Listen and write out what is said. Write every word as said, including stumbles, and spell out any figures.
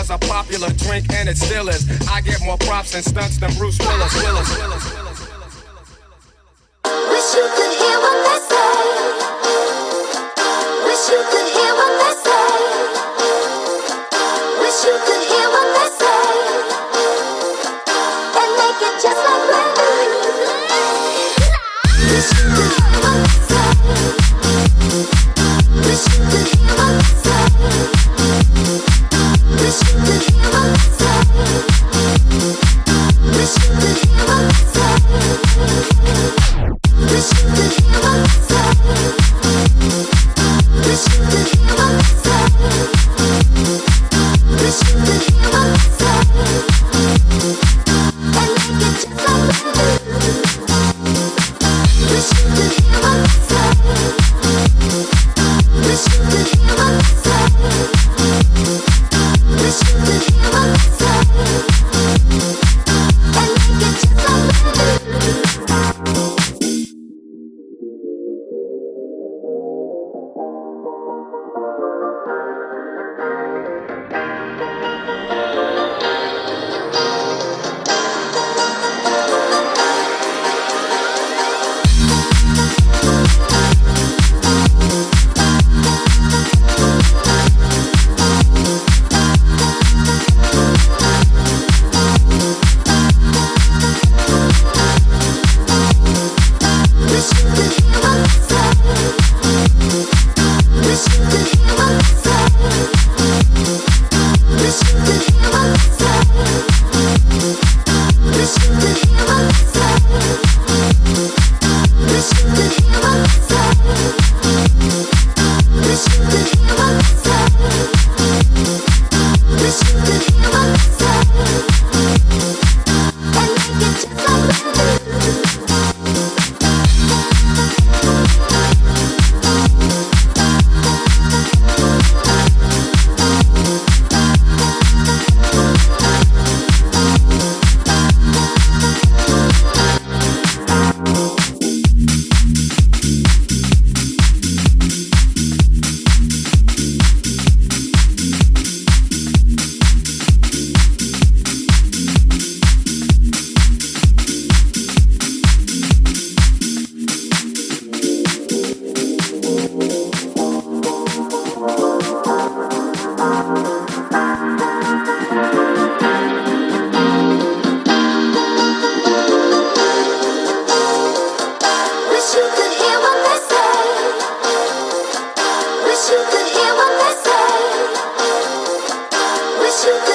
was a popular drink and it still is. I get more props and stunts than Bruce Willis. Willis, Willis, Willis. Wish you could hear what they say. Wish you could hear what they say. Wish you could hear what they say. And make it just like rain. Wish you could hear what they say. Wish you could hear what they say. Wish you could hear what they say. Wish you could hear what they say. Wish you could hear what they say. Wish you could hear what they say. Wish you could hear what they say. And make it just like that. Wish you could hear what they say. Wish you could hear what they say. Wish you could hear what they say. And make it just like that. Wish you could